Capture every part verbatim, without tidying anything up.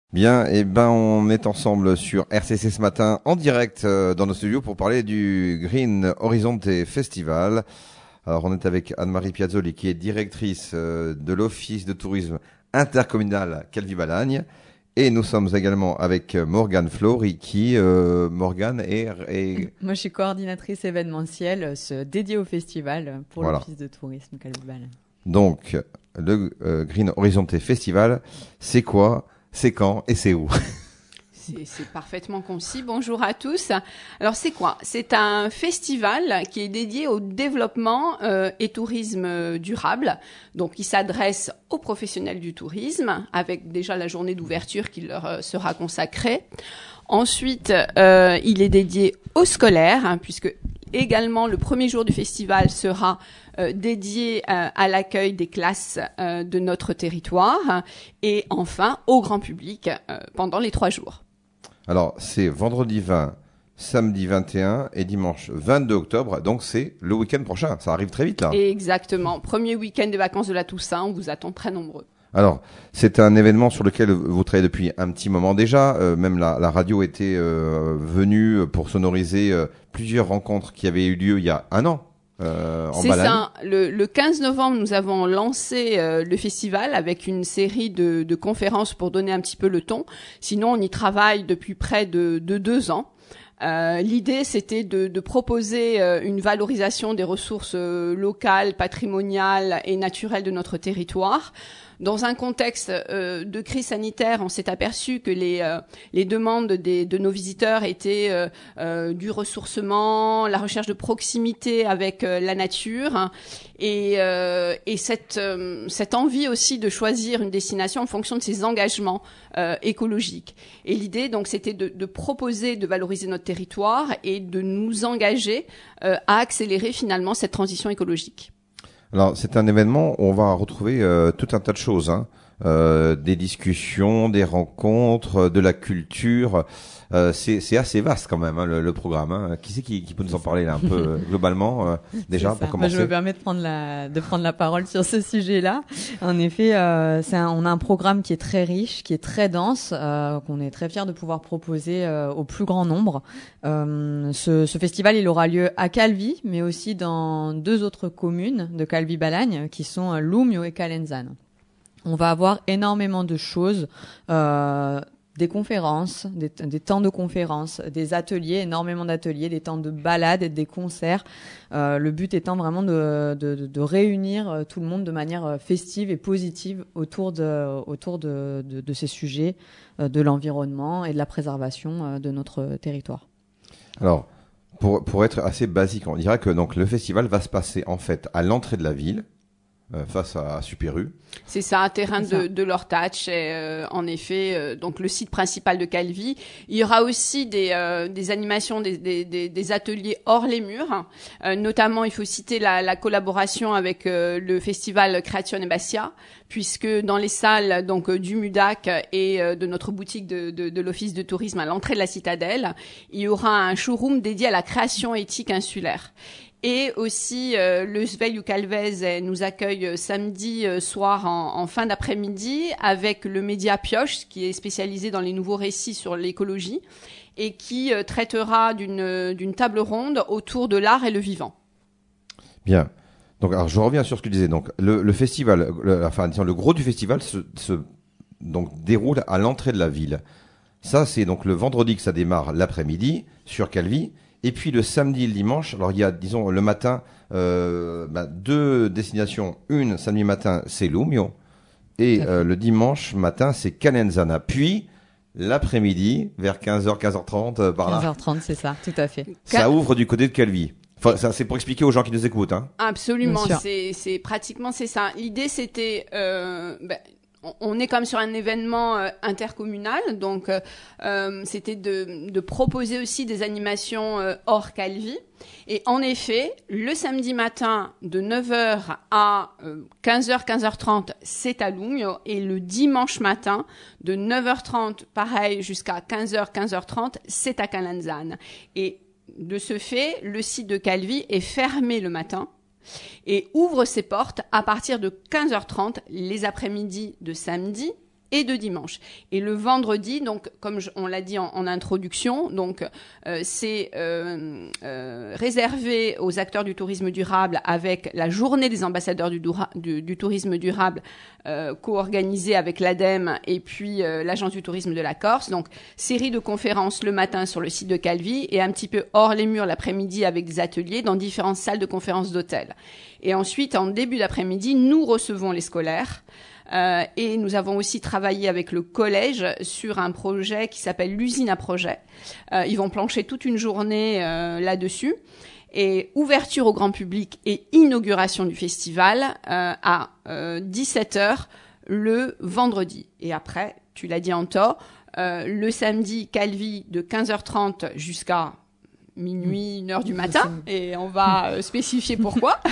Bien, et ben on est ensemble sur R C C ce matin en direct euh, dans nos studios pour parler du Green Horizonte Festival. Alors on est avec Anne-Marie Piazzoli qui est directrice euh, de l'Office de tourisme intercommunal Calvi-Balagne, et nous sommes également avec Morgane Flory qui euh, Morgane est, est... Moi je suis coordinatrice événementielle euh, dédiée au festival pour voilà. l'Office de tourisme Calvi-Balagne. Donc le euh, Green Horizonte Festival, c'est quoi? C'est quand et c'est où? C'est, c'est parfaitement concis. Bonjour à tous. Alors c'est quoi? C'est un festival qui est dédié au développement euh, et tourisme durable. Donc il s'adresse aux professionnels du tourisme avec déjà la journée d'ouverture qui leur euh, sera consacrée. Ensuite, euh, il est dédié aux scolaires hein, puisque également le premier jour du festival sera euh, dédié euh, à l'accueil des classes euh, de notre territoire et enfin au grand public euh, pendant les trois jours. Alors c'est vendredi vingt, samedi vingt et un et dimanche vingt-deux octobre, donc c'est le week-end prochain, ça arrive très vite là. Exactement, premier week-end des vacances de la Toussaint, on vous attend très nombreux. Alors, c'est un événement sur lequel vous travaillez depuis un petit moment déjà. Euh, même la, la radio était euh, venue pour sonoriser euh, plusieurs rencontres qui avaient eu lieu il y a un an. Euh, en C'est Balagne. ça. Le, le quinze novembre, nous avons lancé euh, le festival avec une série de, de conférences pour donner un petit peu le ton. Sinon, on y travaille depuis près de, de deux ans. Euh, l'idée, c'était de, de proposer euh, une valorisation des ressources euh, locales, patrimoniales et naturelles de notre territoire. Dans un contexte euh, de crise sanitaire, on s'est aperçu que les euh, les demandes des, de nos visiteurs étaient euh, euh, du ressourcement, la recherche de proximité avec euh, la nature et, euh, et cette euh, cette envie aussi de choisir une destination en fonction de ses engagements euh, écologiques. Et l'idée, donc, c'était de, de proposer de valoriser notre territoire et de nous engager euh, à accélérer finalement cette transition écologique. Alors, c'est un événement où on va retrouver euh, tout un tas de choses, hein. Euh, des discussions, des rencontres, de la culture. Euh, c'est, c'est assez vaste quand même hein, le, le programme. Hein. Qui c'est qui, qui peut nous en parler là un peu euh, globalement euh, déjà pour commencer? Moi, je me permets de prendre la de prendre la parole sur ce sujet-là. En effet, euh, c'est un, on a un programme qui est très riche, qui est très dense, euh, qu'on est très fiers de pouvoir proposer euh, au plus grand nombre. Euh, ce, ce festival, il aura lieu à Calvi, mais aussi dans deux autres communes de Calvi-Balagne, qui sont euh, Lumio et Calenzane. On va avoir énormément de choses, euh, des conférences, des, des temps de conférences, des ateliers, énormément d'ateliers, des temps de balades et des concerts. Euh, le but étant vraiment de, de, de réunir tout le monde de manière festive et positive autour de, autour de, de, de ces sujets, de l'environnement et de la préservation de notre territoire. Alors, pour, pour être assez basique, on dirait que donc le festival va se passer en fait à l'entrée de la ville. Euh, face à Super U. C'est ça, un terrain de, de l'Ortach, et, euh, en effet, euh, donc le site principal de Calvi. Il y aura aussi des, euh, des animations, des, des, des, des ateliers hors les murs. Euh, notamment, il faut citer la, la collaboration avec euh, le festival Creazione Bassia, puisque dans les salles donc du MUDAC et euh, de notre boutique de, de, de l'Office de tourisme à l'entrée de la citadelle, il y aura un showroom dédié à la création éthique insulaire. Et aussi, euh, le Svegliu Calvez nous accueille euh, samedi euh, soir en, en fin d'après-midi avec le média Pioche, qui est spécialisé dans les nouveaux récits sur l'écologie et qui euh, traitera d'une, d'une table ronde autour de l'art et le vivant. Bien. Donc, alors, je reviens sur ce que tu disais. Donc, le, le festival, le, enfin, disons, le gros du festival se, se donc déroule à l'entrée de la ville. Ça, c'est donc le vendredi que ça démarre l'après-midi sur Calvi. Et puis le samedi et le dimanche, alors il y a, disons, le matin, euh, bah, deux destinations. Une, samedi matin, c'est Lumio. Et euh, le dimanche matin, c'est Calenzane. Puis, l'après-midi, vers quinze heures, quinze heures trente, euh, par là. quinze heures trente, c'est ça, tout à fait. Ça ouvre du côté de Calvi. Enfin, ça, c'est pour expliquer aux gens qui nous écoutent, hein. Absolument, c'est, c'est pratiquement, c'est ça. L'idée, c'était... Euh, ben, on est comme sur un événement euh, intercommunal, donc euh, c'était de, de proposer aussi des animations euh, hors Calvi. Et en effet, le samedi matin de neuf heures à euh, quinze heures, quinze heures trente, c'est à Lumio. Et le dimanche matin de neuf heures trente, pareil, jusqu'à quinze heures, quinze heures trente, c'est à Calenzane. Et de ce fait, le site de Calvi est fermé le matin et ouvre ses portes à partir de quinze heures trente les après-midi de samedi et de dimanche. Et le vendredi, donc comme je, on l'a dit en, en introduction, donc euh, c'est euh, euh, réservé aux acteurs du tourisme durable avec la journée des ambassadeurs du, dura, du, du tourisme durable euh, co-organisée avec l'ADEME et puis euh, l'Agence du tourisme de la Corse. Donc série de conférences le matin sur le site de Calvi et un petit peu hors les murs l'après-midi avec des ateliers dans différentes salles de conférences d'hôtel. Et ensuite, en début d'après-midi, nous recevons les scolaires. Euh, et nous avons aussi travaillé avec le collège sur un projet qui s'appelle l'usine à projet. Euh, ils vont plancher toute une journée euh, là-dessus. Et ouverture au grand public et inauguration du festival euh, à euh, dix-sept heures le vendredi. Et après, tu l'as dit Anto, euh, le samedi, Calvi de quinze heures trente jusqu'à minuit, une heure du matin, et on va euh, spécifier pourquoi.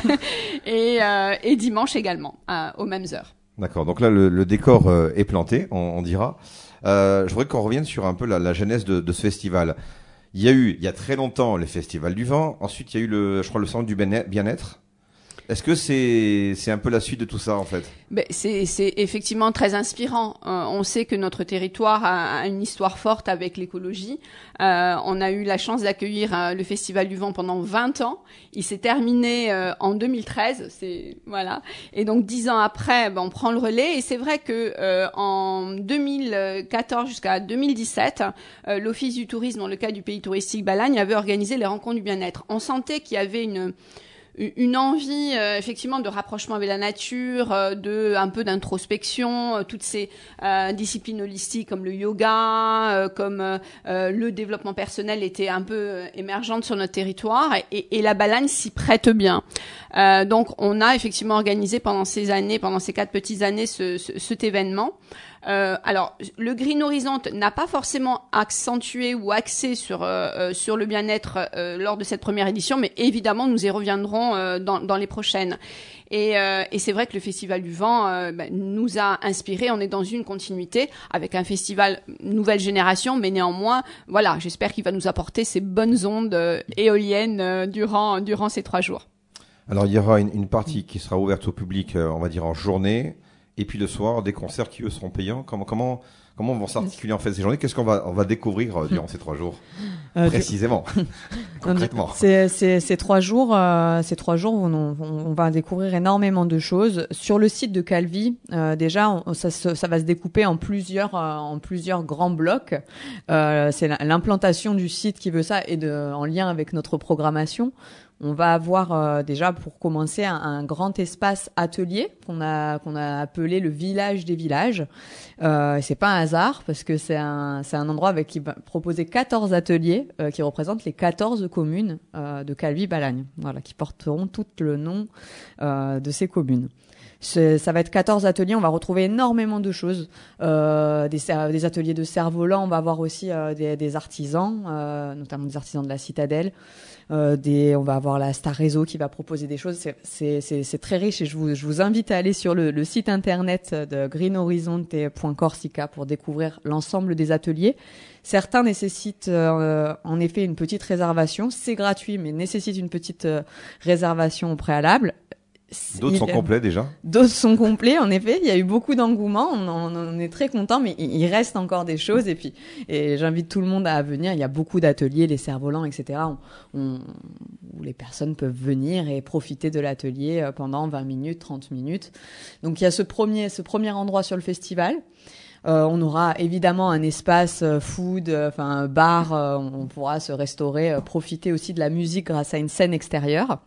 et, euh, et dimanche également, euh, aux mêmes heures. D'accord, donc là le, le décor euh, est planté, on, on dira. Euh, je voudrais qu'on revienne sur un peu la, la genèse de, de ce festival. Il y a eu, il y a très longtemps, le Festival du Vent. Ensuite, il y a eu le, je crois, le Centre du Bien-être. Est-ce que c'est c'est un peu la suite de tout ça en fait? Ben, c'est c'est effectivement très inspirant. Euh, on sait que notre territoire a, a une histoire forte avec l'écologie. Euh, on a eu la chance d'accueillir euh, le Festival du Vent pendant vingt ans. Il s'est terminé euh, en deux mille treize. C'est voilà. Et donc dix ans après, ben, on prend le relais. Et c'est vrai que euh, en deux mille quatorze jusqu'à deux mille dix-sept, euh, l'Office du tourisme, dans le cadre du pays touristique Balagne, avait organisé les rencontres du bien-être. On sentait qu'il y avait une une envie euh, effectivement de rapprochement avec la nature, euh, de un peu d'introspection, euh, toutes ces euh, disciplines holistiques comme le yoga, euh, comme euh, le développement personnel étaient un peu émergentes sur notre territoire et, et la Balagne s'y prête bien. Euh, donc on a effectivement organisé pendant ces années, pendant ces quatre petites années, ce, ce, cet événement. Euh, alors, le Green Horizon n'a pas forcément accentué ou axé sur euh, sur le bien-être euh, lors de cette première édition, mais évidemment, nous y reviendrons euh, dans, dans les prochaines. Et, euh, et c'est vrai que le Festival du Vent euh, bah, nous a inspiré. On est dans une continuité avec un festival nouvelle génération, mais néanmoins, voilà, j'espère qu'il va nous apporter ces bonnes ondes euh, éoliennes euh, durant durant ces trois jours. Alors, il y aura une, une partie qui sera ouverte au public, euh, on va dire en journée. Et puis le soir, des concerts qui eux seront payants. Comment comment comment vont s'articuler en fait ces journées? Qu'est-ce qu'on va on va découvrir euh, durant ces trois jours euh, précisément, concrètement? C'est c'est ces trois jours, euh, ces trois jours, on, on, on va découvrir énormément de choses sur le site de Calvi. Euh, déjà, on, ça, ça va se découper en plusieurs euh, en plusieurs grands blocs. Euh, c'est l'implantation du site qui veut ça et de en lien avec notre programmation. On va avoir euh, déjà pour commencer un, un grand espace atelier qu'on a qu'on a appelé le village des villages. Euh, c'est pas un hasard parce que c'est un c'est un endroit avec qui va proposer quatorze ateliers euh, qui représentent les quatorze communes euh, de Calvi-Balagne. Voilà, qui porteront tout le nom euh, de ces communes. C'est, ça va être quatorze ateliers, on va retrouver énormément de choses, euh, des, des ateliers de cerfs-volants, on va avoir aussi euh, des, des artisans, euh, notamment des artisans de la Citadelle, euh, des, on va avoir la Star Réseau qui va proposer des choses, c'est, c'est, c'est, c'est très riche et je vous, je vous invite à aller sur le, le site internet de green horizonte point corsica pour découvrir l'ensemble des ateliers. Certains nécessitent euh, en effet une petite réservation, c'est gratuit mais nécessite une petite euh, réservation au préalable. D'autres sont complets déjà. D'autres sont complets, en effet. Il y a eu beaucoup d'engouement. On, on, on est très content, mais il, il reste encore des choses. Et puis, et j'invite tout le monde à venir. Il y a beaucoup d'ateliers, les cerfs-volants, et cetera. On, on, où les personnes peuvent venir et profiter de l'atelier pendant vingt minutes, trente minutes. Donc, il y a ce premier, ce premier endroit sur le festival. Euh, on aura évidemment un espace euh, food, euh, enfin un bar. Euh, on pourra se restaurer, euh, profiter aussi de la musique grâce à une scène extérieure.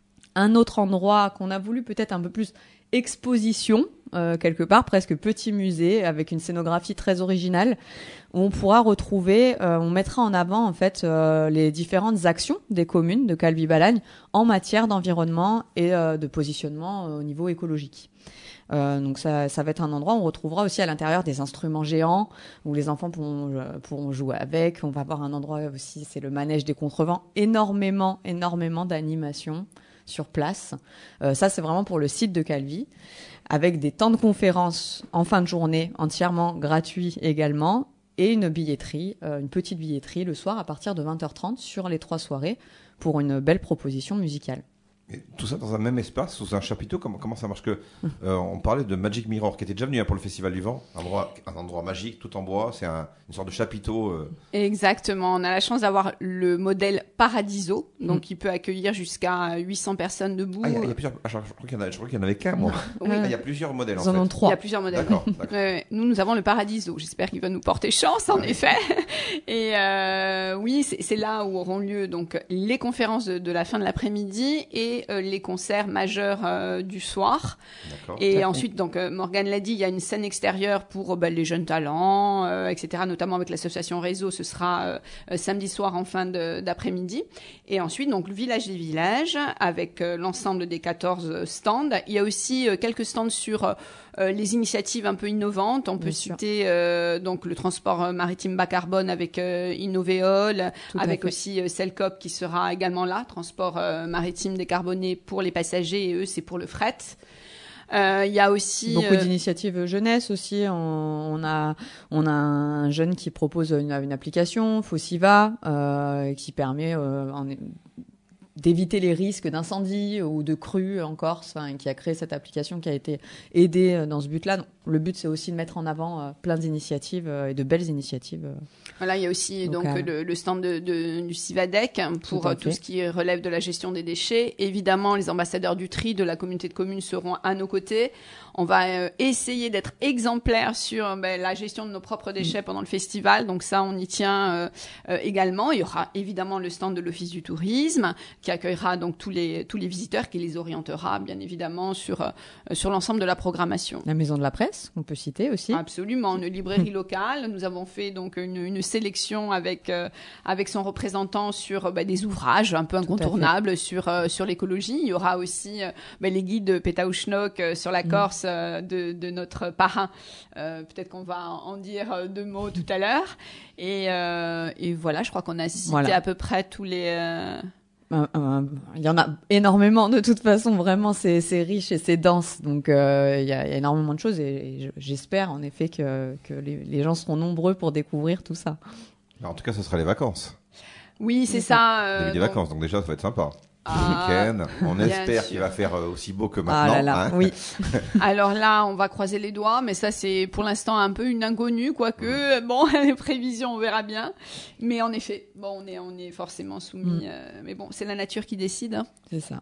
Un autre endroit qu'on a voulu peut-être un peu plus exposition, euh, quelque part, presque petit musée, avec une scénographie très originale, où on pourra retrouver, euh, on mettra en avant en fait euh, les différentes actions des communes de Calvi-Balagne en matière d'environnement et euh, de positionnement euh, au niveau écologique. Euh, donc ça, ça va être un endroit où on retrouvera aussi à l'intérieur des instruments géants où les enfants pourront, euh, pourront jouer avec. On va avoir un endroit aussi, c'est le manège des contrevents, énormément, énormément d'animations sur place. Euh, ça, c'est vraiment pour le site de Calvi, avec des temps de conférences en fin de journée, entièrement gratuits également, et une billetterie, euh, une petite billetterie le soir à partir de vingt heures trente sur les trois soirées pour une belle proposition musicale. Et tout ça dans un même espace, sous un chapiteau, comment, comment ça marche que euh, on parlait de Magic Mirror, qui était déjà venu hein, pour le Festival du Vent, un endroit, un endroit magique, tout en bois, c'est un, une sorte de chapiteau. Euh... Exactement, on a la chance d'avoir le modèle Paradiso, donc mmh. il peut accueillir jusqu'à huit cents personnes debout. Ah, il y a, il y a plusieurs, ah, je, je, crois qu'il y en a, je crois qu'il y en avait qu'un, moi. Oui. Ah, il y a plusieurs modèles, en Ils en fait. ont trois. Il y a plusieurs modèles. D'accord, d'accord. Ouais, nous, nous avons le Paradiso. J'espère qu'il va nous porter chance, en ouais. effet. Et euh, oui, c'est, c'est là où auront lieu donc les conférences de, de la fin de l'après-midi et euh, les concerts majeurs euh, du soir. D'accord. Et ensuite, donc euh, Morgane l'a dit, il y a une scène extérieure pour euh, bah, les jeunes talents, euh, et cetera. Notamment avec l'association Réseau, ce sera euh, euh, samedi soir en fin de, d'après-midi. Et ensuite, donc le village des villages avec euh, l'ensemble des quatorze stands. Il y a aussi euh, quelques stands sur euh, les initiatives un peu innovantes. On peut Bien citer euh, donc le transport maritime bas carbone avec euh, Innovéol, Tout avec aussi euh, Selcop qui sera également là, transport euh, maritime décarboné pour les passagers et eux c'est pour le fret. Il euh, y a aussi beaucoup euh... d'initiatives jeunesse aussi. On, on a on a un jeune qui propose une, une application Fossiva euh, qui permet euh, en, d'éviter les risques d'incendie ou de crue en Corse, hein, qui a créé cette application qui a été aidée dans ce but-là. Donc, le but, c'est aussi de mettre en avant euh, plein d'initiatives euh, et de belles initiatives. Euh, voilà, il y a aussi donc le, le stand de, de, du Civadec pour tout, tout ce qui relève de la gestion des déchets. Évidemment, les ambassadeurs du tri de la communauté de communes seront à nos côtés. On va euh, essayer d'être exemplaires sur ben, la gestion de nos propres déchets pendant le festival. Donc ça, on y tient euh, euh, également. Il y aura évidemment le stand de l'Office du tourisme qui accueillera donc tous les tous les visiteurs, qui les orientera bien évidemment sur euh, sur l'ensemble de la programmation. La Maison de la Presse, on peut citer aussi. Absolument, une librairie locale. Nous avons fait donc une, une sélection avec euh, avec son représentant sur bah, des ouvrages un peu incontournables sur euh, sur l'écologie. Il y aura aussi euh, bah, les guides de Pétaouchnok euh, sur la Corse euh, de de notre parrain. Euh, peut-être qu'on va en dire deux mots tout à l'heure. Et euh, et voilà, je crois qu'on a cité voilà. à peu près tous les euh, Euh, euh, il y en a énormément de toute façon, vraiment c'est c'est riche et c'est dense, donc euh, il y, a, y a énormément de choses et, et j'espère en effet que que les, les gens seront nombreux pour découvrir tout ça. Alors, en tout cas, ce sera les vacances. Oui, c'est, c'est ça. ça euh, des donc... vacances, donc déjà ça va être sympa. Ah, week-end. On espère sûr. qu'il va faire aussi beau que maintenant. Ah là là, hein. oui. Alors là, on va croiser les doigts, mais ça c'est pour l'instant un peu une inconnue, quoique bon, les prévisions, on verra bien. Mais en effet, bon, on est on est forcément soumis. Mm. Euh, mais bon, c'est la nature qui décide. Hein. C'est ça.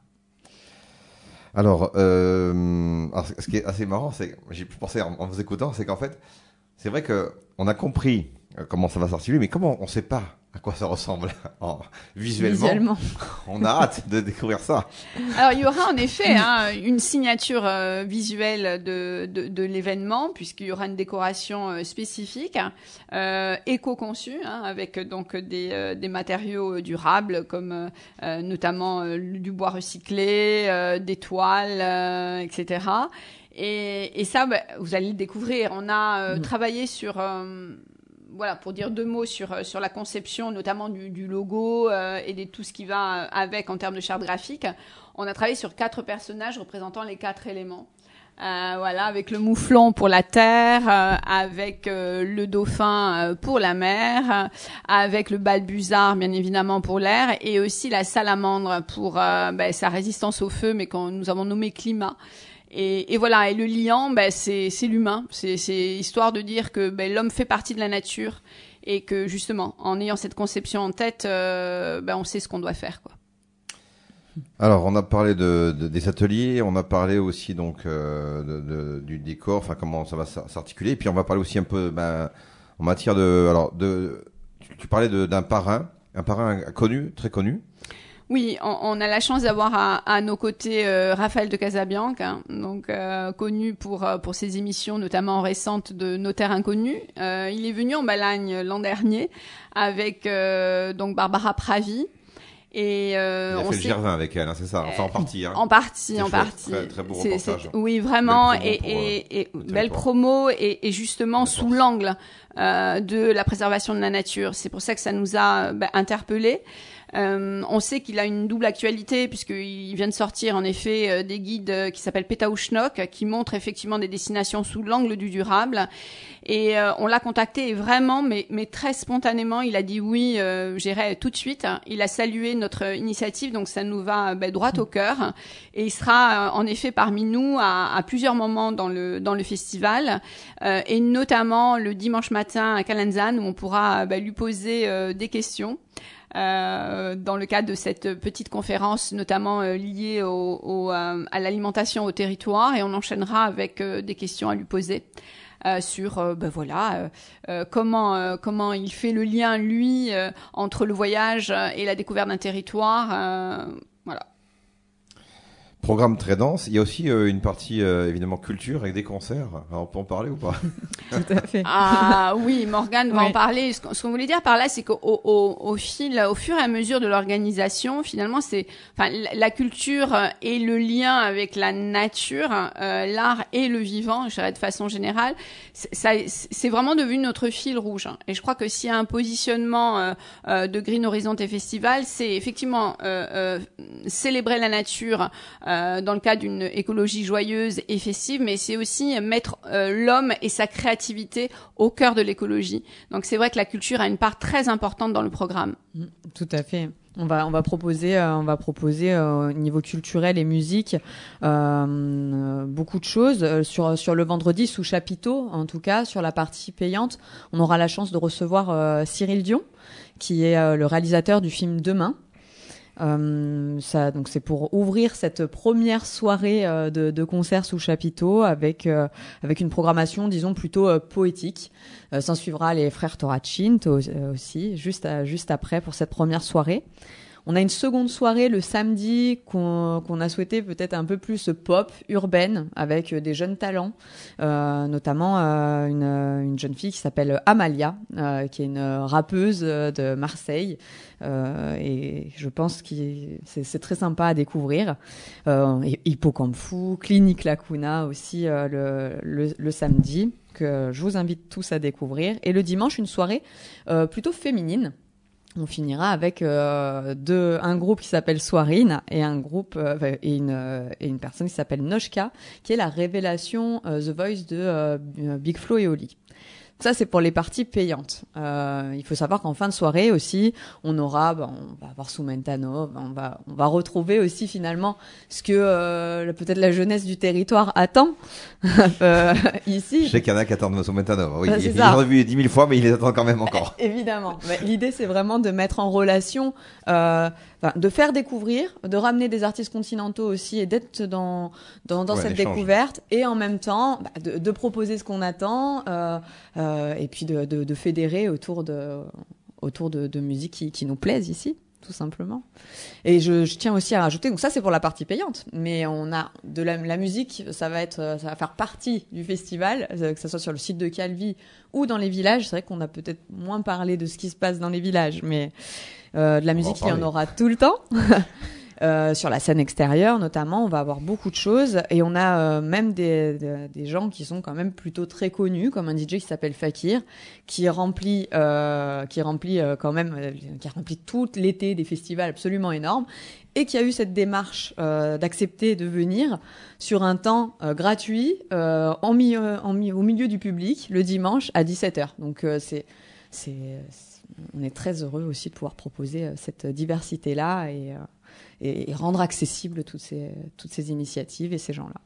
Alors, euh, alors, ce qui est assez marrant, c'est, j'ai pensé en, en vous écoutant, c'est qu'en fait, c'est vrai que on a compris comment ça va s'articuler, mais comment on ne sait pas à quoi ça ressemble en, visuellement. Visuellement. On a hâte de découvrir ça. Alors, il y aura en effet hein, une signature euh, visuelle de, de, de l'événement, puisqu'il y aura une décoration euh, spécifique, euh, éco-conçue, hein, avec donc des, euh, des matériaux durables, comme euh, notamment euh, du bois recyclé, euh, des toiles, euh, et cetera. Et, et ça, bah, vous allez le découvrir. On a euh, mmh. travaillé sur... Euh, Voilà, pour dire deux mots sur sur la conception, notamment du, du logo euh, et de tout ce qui va avec en termes de charte graphique. On a travaillé sur quatre personnages représentant les quatre éléments. Euh, voilà, avec le mouflon pour la terre, euh, avec euh, le dauphin euh, pour la mer, euh, avec le balbuzard bien évidemment pour l'air, et aussi la salamandre pour euh, ben, sa résistance au feu, mais qu'on nous avons nommé climat. Et, et voilà, et le liant, ben, c'est, c'est l'humain. C'est, c'est histoire de dire que ben, l'homme fait partie de la nature et que justement, en ayant cette conception en tête, euh, ben, on sait ce qu'on doit faire, quoi. Alors, on a parlé de, de des ateliers, on a parlé aussi donc euh, de, de, du décor, enfin comment ça va s'articuler, et puis on va parler aussi un peu ben, en matière de, alors de, tu, tu parlais de, d'un parrain, un parrain connu, très connu. Oui, on, on a la chance d'avoir à, à nos côtés euh, Raphaël de Casabianca, hein, donc euh, connu pour pour ses émissions notamment récentes de Notaire inconnu. Euh, il est venu en Balagne l'an dernier avec euh, donc Barbara Pravi. Et euh, il a on fait le Gervin avec elle, hein, c'est ça. Enfin, en partie. Hein. En partie, c'est en chouette, partie. Très, très beau c'est, reportage. C'est, oui, vraiment, belle et, pour, et, et euh, belle promo, et, et justement sous l'angle euh, de la préservation de la nature. C'est pour ça que ça nous a bah, interpellés. Euh, on sait qu'il a une double actualité puisqu'il vient de sortir en effet euh, des guides euh, qui s'appellent Pétaouchnok, qui montrent effectivement des destinations sous l'angle du durable. Et euh, on l'a contacté et vraiment, mais, mais très spontanément, il a dit oui, euh, j'irai tout de suite. Il a salué notre initiative, donc ça nous va ben, droit au cœur. Et il sera euh, en effet parmi nous à, à plusieurs moments dans le dans le festival, euh, et notamment le dimanche matin à Calenzane où on pourra ben, lui poser euh, des questions. Euh, dans le cadre de cette petite conférence, notamment euh, liée au, au, euh, à l'alimentation au territoire, et on enchaînera avec euh, des questions à lui poser euh, sur, euh, ben voilà, euh, euh, comment euh, comment il fait le lien lui euh, entre le voyage et la découverte d'un territoire, euh, voilà. Programme très dense. Il y a aussi euh, une partie euh, évidemment culture avec des concerts. Alors, on peut en parler ou pas? Tout à fait. Ah oui, Morgane va Oui. en parler. Ce qu'on, ce qu'on voulait dire par là, c'est qu'au au, au fil, au fur et à mesure de l'organisation, finalement, c'est, enfin, la, la culture et le lien avec la nature, euh, l'art et le vivant, je dirais de façon générale, c'est, ça, c'est vraiment devenu notre fil rouge. Et je crois que s'il y a un positionnement euh, euh, de Green Horizon et Festival, c'est effectivement euh, euh, célébrer la nature. Euh, dans le cadre d'une écologie joyeuse et festive, mais c'est aussi mettre euh, l'homme et sa créativité au cœur de l'écologie. Donc c'est vrai que la culture a une part très importante dans le programme. Tout à fait. On va on va proposer euh, on va proposer euh, au niveau culturel et musique euh, beaucoup de choses euh, sur sur le vendredi sous chapiteau, en tout cas sur la partie payante. On aura la chance de recevoir euh, Cyril Dion, qui est euh, le réalisateur du film Demain. Euh, ça, donc c'est pour ouvrir cette première soirée euh, de, de concert sous chapiteau avec euh, avec une programmation, disons, plutôt euh, poétique. Euh, s'en suivra les frères Torachin euh, aussi, juste à, juste après pour cette première soirée. On a une seconde soirée le samedi qu'on, qu'on a souhaité peut-être un peu plus pop, urbaine, avec des jeunes talents, euh, notamment euh, une, une jeune fille qui s'appelle Amalia, euh, qui est une rappeuse de Marseille, euh, et je pense que c'est, c'est très sympa à découvrir. Euh, Hippocampe Fou, Clinique Lacuna aussi euh, le, le, le samedi, que je vous invite tous à découvrir. Et le dimanche, une soirée euh, plutôt féminine. On finira avec euh, deux, un groupe qui s'appelle Soirine et un groupe euh, et une euh, et une personne qui s'appelle Noshka, qui est la révélation euh, The Voice de euh, Big Flo et Oli. Ça, c'est pour les parties payantes. Euh, il faut savoir qu'en fin de soirée aussi, on aura, ben, on va avoir Soumentano, ben, on va, on va retrouver aussi finalement ce que euh, peut-être la jeunesse du territoire attend euh, ici. Je sais qu'il y en a qui attendent Soumentano. Oui, Ben, c'est ils ça. l'ont vu dix mille fois, mais ils les attendent quand même encore. Évidemment. Mais l'idée, c'est vraiment de mettre en relation, euh, enfin, de faire découvrir, de ramener des artistes continentaux aussi et d'être dans dans, dans Ouais, cette l'échange. découverte, et en même temps bah, de, de proposer ce qu'on attend. Euh, Euh, et puis de, de, de fédérer autour de autour de, de musique qui, qui nous plaisent ici, tout simplement. Et je, je tiens aussi à rajouter, donc ça c'est pour la partie payante, mais on a de la, la musique, ça va être, ça va faire partie du festival, que ce soit sur le site de Calvi ou dans les villages. C'est vrai qu'on a peut-être moins parlé de ce qui se passe dans les villages, mais euh, de la musique il y en aura tout le temps. Euh, sur la scène extérieure notamment, on va avoir beaucoup de choses, et on a euh, même des, des, des gens qui sont quand même plutôt très connus, comme un D J qui s'appelle Fakir, qui remplit, euh, qui remplit euh, quand même, euh, qui a rempli tout l'été des festivals absolument énormes, et qui a eu cette démarche euh, d'accepter de venir sur un temps euh, gratuit euh, en mi- en mi- au milieu du public le dimanche à dix-sept heures. Donc euh, c'est, c'est, c'est, on est très heureux aussi de pouvoir proposer euh, cette diversité-là et euh, et rendre accessibles toutes ces, toutes ces initiatives et ces gens-là.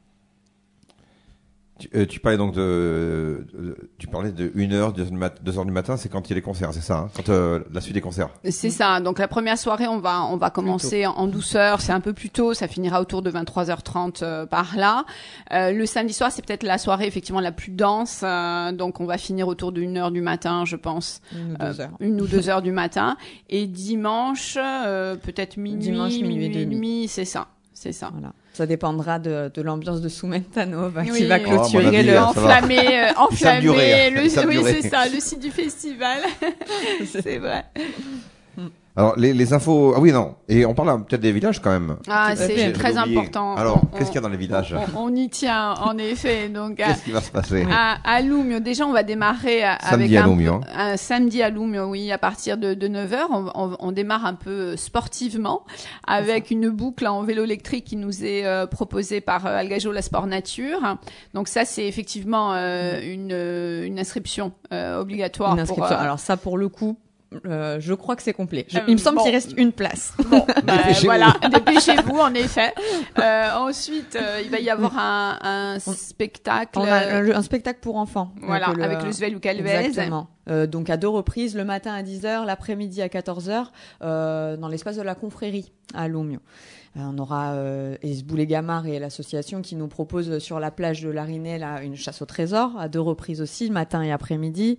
Tu, euh, tu parlais donc de, de tu parlais de une heure, deux heures du matin, c'est quand il y a les concerts, c'est ça, hein, quand euh, la suite des concerts. C'est ça. Donc la première soirée, on va on va commencer en, en douceur. C'est un peu plus tôt. Ça finira autour de vingt-trois heures trente euh, par là. Euh, le samedi soir, c'est peut-être la soirée effectivement la plus dense. Euh, donc on va finir autour d'une heure du matin, je pense. Une ou deux Euh, heures. une ou deux heures du matin. Et dimanche, euh, peut-être minuit, Dimanche, minuit et minuit et demi. demi. C'est ça. C'est ça. Voilà. Ça dépendra de, de l'ambiance de Soumentano bah, Oui. qui va Oh, clôturer à mon avis, le... ça va. Enflammé, euh, Ils savent durer, enflammé. hein. Le, Ils savent oui, durer. c'est ça. Le site du festival. C'est vrai. Alors, les, les infos, ah oui, non. Et on parle peut-être des villages quand même. Ah, c'est J'ai- très j'ai oublié. important. Alors, On- qu'est-ce qu'il y a dans les villages? On, on y tient, en effet. Donc, à, Qu'est-ce qui va se passer? à, à Loumio, déjà, on va démarrer à- Samedi avec à un, Loumio, hein. un samedi à Loumio, oui, à partir de, de neuf heures. On, on, on démarre un peu sportivement avec une boucle en vélo électrique qui nous est euh, proposée par euh, Algageau La Sport Nature. Donc ça, c'est effectivement euh, une, euh, une inscription euh, obligatoire. Une inscription. Pour, euh, Alors ça, pour le coup, euh, je crois que c'est complet. Je- Euh, il me semble bon. qu'il reste une place. Bon, bah, Dépêchez-vous. voilà, dépêchez-vous en effet. Euh, ensuite, euh, il va y avoir un, un spectacle. On a un, un spectacle pour enfants. Voilà, Donc, le- avec le Svel ou Calvez. Exactement. Euh, donc à deux reprises, le matin à dix heures, l'après-midi à quatorze heures, euh, dans l'espace de la confrérie à Loumio. Euh, on aura euh, Esboulé Gamard et l'association qui nous propose sur la plage de l'Arinet là, une chasse au trésor à deux reprises aussi, matin et après-midi,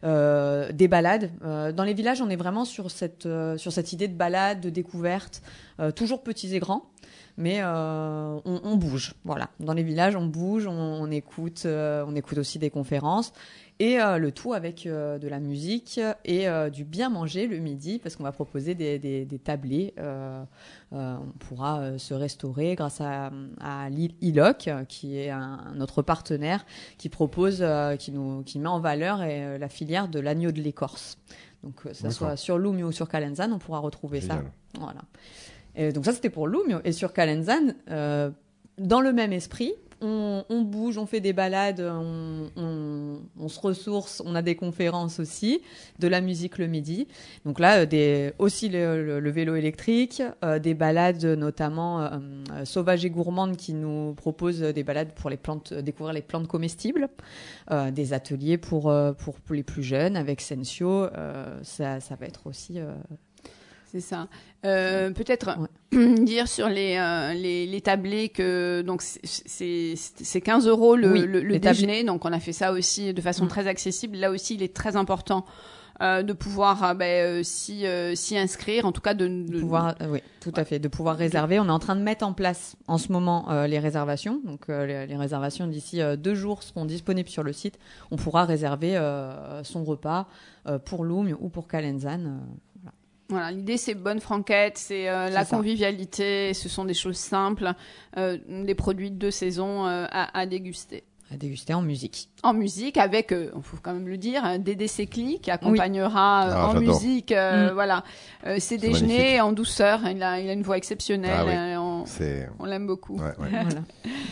euh, des balades. Euh, dans les villages, on est vraiment sur cette, euh, sur cette idée de balade, de découverte, euh, toujours petits et grands. Mais euh, on, on bouge, voilà. Dans les villages, on bouge, on, on écoute, euh, on écoute aussi des conférences, et euh, le tout avec euh, de la musique et euh, du bien manger le midi, parce qu'on va proposer des, des, des tablés. Euh, euh, on pourra euh, se restaurer grâce à, à l'I- ILOC, qui est un, notre partenaire qui propose, euh, qui nous, qui met en valeur euh, la filière de l'agneau de l'écorce. Donc, que ça D'accord. soit sur Loumio ou sur Calenzane, on pourra retrouver Génial. ça. Voilà. Et donc ça, c'était pour Loumio. Et sur Calenzane, euh, dans le même esprit, on, on bouge, on fait des balades, on, on, on se ressource, on a des conférences aussi, de la musique le midi. Donc là, euh, des, aussi le, le, le vélo électrique, euh, des balades notamment euh, euh, sauvages et gourmandes qui nous proposent des balades pour les plantes, euh, découvrir les plantes comestibles, euh, des ateliers pour, euh, pour, pour les plus jeunes avec Sensio. Euh, ça, ça va être aussi... Euh, C'est ça. Euh, peut-être Ouais. dire sur les, euh, les, les tablés que donc c'est- c'est c'est quinze euros le, Oui, le, le les tablés. déjeuner. Donc on a fait ça aussi de façon Mm. très accessible. Là aussi, il est très important euh, de pouvoir euh, ben, euh, s'y euh, s'y inscrire. En tout cas, de, de- pouvoir, euh, oui, tout à fait, de pouvoir réserver. On est en train de mettre en place en ce moment euh, les réservations. Donc euh, les, les réservations d'ici euh, deux jours seront disponibles sur le site. On pourra réserver euh, son repas euh, pour Loum ou pour Calenzane. Euh, Voilà, l'idée c'est bonne franquette, c'est euh, la C'est ça. convivialité, ce sont des choses simples, euh, des produits de saison euh, à, à déguster. à déguster en musique. En musique, avec, il faut quand même le dire, un D D C-Cli qui accompagnera euh, Ah, en j'adore. musique, euh, Mm. voilà, euh, ses C'est déjeuners magnifique. en douceur. Il a, il a une voix exceptionnelle, Ah oui. euh, on, C'est, on l'aime beaucoup. ouais, ouais. Voilà.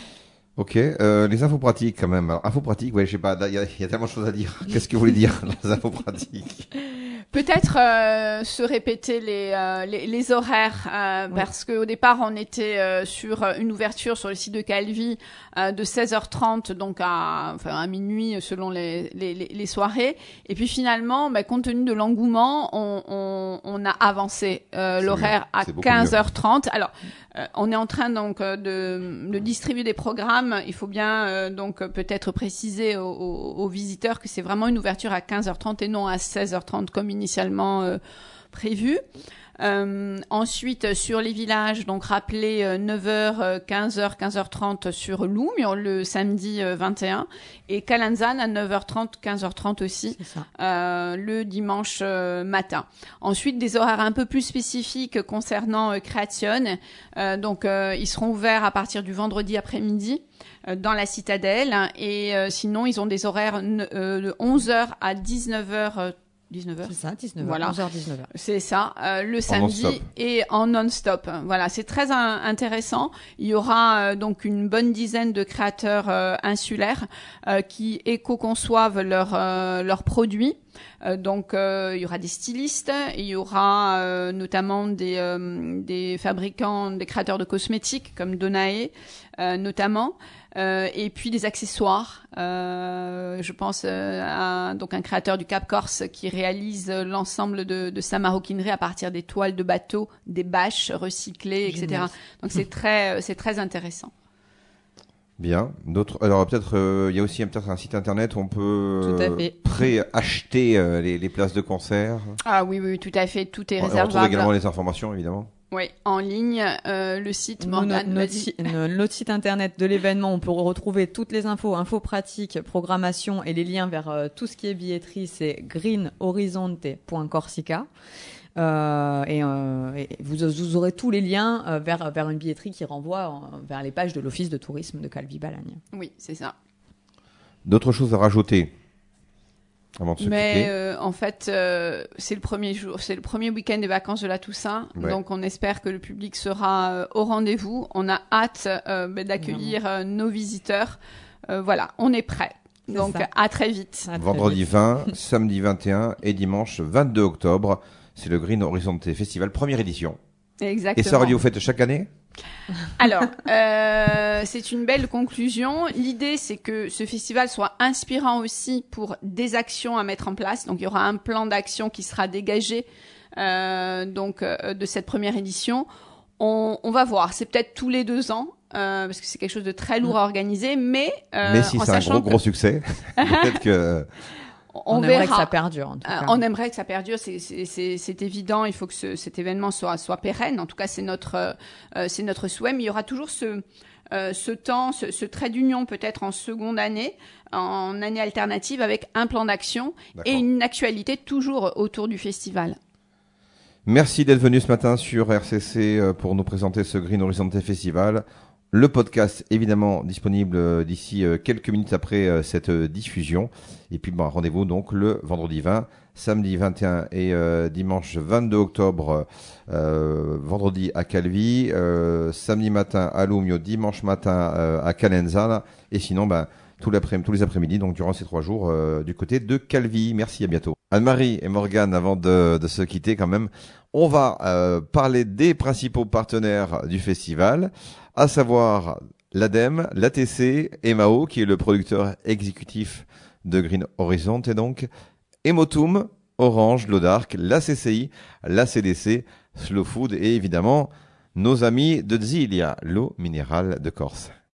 Ok, euh, les infos pratiques quand même. Alors, infos pratiques, ouais, je sais pas, il y, a- il y a tellement de choses à dire. Qu'est-ce que vous voulez dire dans les infos pratiques? Peut-être euh, se répéter les, euh, les, les horaires, euh, Oui. parce qu'au départ, on était euh, sur une ouverture sur le site de Calvi euh, de seize heures trente, donc à, enfin, à minuit selon les, les, les les soirées. Et puis finalement, bah, compte tenu de l'engouement, on, on, on a avancé euh, C'est l'horaire mieux. à C'est beaucoup quinze heures trente. Alors, euh, on est en train donc euh, de, de distribuer des programmes. Il faut bien euh, donc euh, peut-être préciser aux, aux, aux visiteurs que c'est vraiment une ouverture à quinze heures trente et non à seize heures trente comme initialement euh, prévu. Euh, ensuite, sur les villages, donc rappelez euh, neuf heures, euh, quinze heures, quinze heures trente sur Loum, le samedi euh, vingt et un, et Calenzane à neuf heures trente, quinze heures trente aussi, C'est ça. euh, le dimanche euh, matin. Ensuite, des horaires un peu plus spécifiques concernant euh, Création. Euh, donc, euh, ils seront ouverts à partir du vendredi après-midi euh, dans la citadelle. Et euh, sinon, ils ont des horaires euh, de onze heures à dix-neuf heures. Euh, dix-neuf heures C'est ça, dix-neuf heures, Voilà. onze heures, dix-neuf heures. C'est ça, euh, le En samedi non-stop. et en non-stop. Voilà, c'est très un- intéressant. Il y aura euh, donc une bonne dizaine de créateurs euh, insulaires euh, qui éco-conçoivent leurs euh, leurs produits. Euh, donc euh, il y aura des stylistes, il y aura euh, notamment des euh, des fabricants, des créateurs de cosmétiques comme Donae euh, notamment. Euh, et puis des accessoires. Euh, je pense euh, à donc un créateur du Cap Corse qui réalise euh, l'ensemble de, de sa maroquinerie à partir des toiles de bateau, des bâches recyclées, Génial. et cetera. Donc c'est très, euh, c'est très intéressant. Bien. D'autres. Alors peut-être, euh, il y a aussi un- peut-être un site internet où on peut Tout à euh, fait. pré-acheter euh, les, les places de concert. Ah oui, oui, tout à fait, tout est On retrouve réservable. également les informations, évidemment. Oui, en ligne, euh, le site Nous, Morgane, notre, notre vas-y. si- no- notre site internet de l'événement, on peut retrouver toutes les infos, infos pratiques, programmation et les liens vers euh, tout ce qui est billetterie, c'est green horizonte point corsica. Euh, et, euh, et vous, vous aurez tous les liens euh, vers, vers une billetterie qui renvoie euh, vers les pages de l'Office de tourisme de Calvi-Balagne. Oui, c'est ça. D'autres choses à rajouter avant de se Mais quitter euh, en fait, euh, c'est le premier jour, c'est le premier week-end des vacances de la Toussaint, Ouais. donc on espère que le public sera euh, au rendez-vous. On a hâte euh, bah, d'accueillir euh, nos visiteurs. Euh, voilà, on est prêts. C'est Donc ça. à très vite. À très Vendredi vite. vingt, samedi vingt et un et dimanche vingt-deux octobre. C'est le Green Horizonte Festival, première édition. Exactement. Et ça relie aux fêtes chaque année? Alors, euh, c'est une belle conclusion. L'idée, c'est que ce festival soit inspirant aussi pour des actions à mettre en place. Donc, il y aura un plan d'action qui sera dégagé euh, donc euh, de cette première édition. On, on va voir. C'est peut-être tous les deux ans. Euh, parce que c'est quelque chose de très lourd à organiser, mais euh, Mais si en c'est un sachant gros que gros succès, peut-être que on, On, aimerait verra. que ça perdure, en tout Euh, cas. on aimerait que ça perdure, c'est, c'est, c'est, c'est évident. Il faut que ce, cet événement soit, soit pérenne. En tout cas, c'est notre, euh, c'est notre souhait. Mais il y aura toujours ce, euh, ce temps, ce, ce trait d'union peut-être en seconde année, en année alternative, avec un plan d'action D'accord. et une actualité toujours autour du festival. Merci d'être venu ce matin sur R C C euh, pour nous présenter ce Green Horizonte Festival. Le podcast, évidemment, disponible euh, d'ici euh, quelques minutes après euh, cette euh, diffusion. Et puis, bah, rendez-vous donc le vendredi vingt, samedi vingt et un et euh, dimanche vingt-deux octobre, euh, vendredi à Calvi, euh, samedi matin à Lumio, dimanche matin euh, à Calenza. Et sinon, bah, tout l'après- tous les après-midi, donc durant ces trois jours, euh, du côté de Calvi. Merci, à bientôt. Anne-Marie et Morgane, avant de, de se quitter quand même, on va euh, parler des principaux partenaires du festival, à savoir l'ADEME, l'A T C, Emao, qui est le producteur exécutif de Green Horizon, et donc Emotum, Orange, l'Audarc, la C C I, la C D C, Slow Food et évidemment nos amis de Zilia, l'eau minérale de Corse.